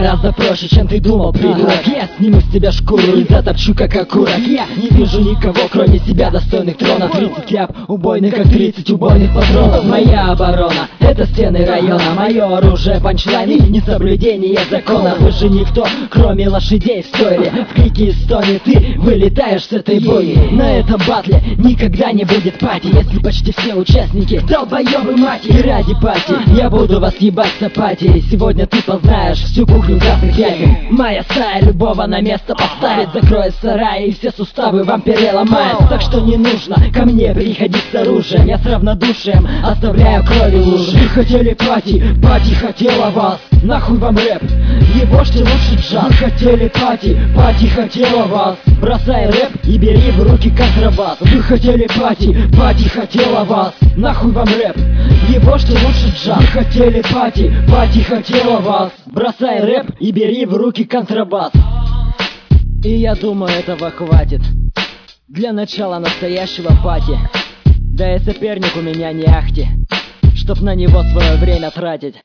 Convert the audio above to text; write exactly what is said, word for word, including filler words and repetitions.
гораздо проще, чем ты думал, придурок. Я сниму с тебя шкуру и затопчу, как окурок. Я не вижу никого, кроме себя, достойных трона. Тридцать ляп, убойных, как тридцать убойных патронов. Моя оборона — это стены района. Мое оружие — панчлайн и несоблюдение закона. Вы же никто, кроме лошадей в стойле. В крике и стоне ты вылетаешь с этой бойни. На этом батле никогда не будет пати, если почти все участники долбоёбы мати. И ради пати я буду вас ебать с апатией. Сегодня ты познаешь всю кухню красных пятен. Моя стая любого на место поставит, закроет сарай и все суставы вам переломает. Так что не нужно ко мне приходить с оружием. Я с равнодушием оставляю крови лужи. Вы хотели пати, пати хотела вас. Нахуй вам рэп, ебошьте лучше джаз. Вы хотели пати, пати хотела вас. Бросай рэп и бери в руки контрабас. Вы хотели пати, пати хотела вас. Нахуй вам рэп, ебошьте лучше джаз. Вы хотели пати, пати хотела вас. Бросай рэп и бери в руки контрабас. И я думаю, этого хватит для начала настоящего пати. Да и соперник у меня не ахти, чтоб на него свое время тратить.